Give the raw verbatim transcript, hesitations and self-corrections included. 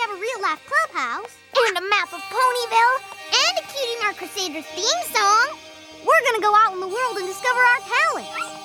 have a real-life clubhouse, and a map of Ponyville, and a Cutie Mark Crusaders theme song, we're gonna go out in the world and discover our talents.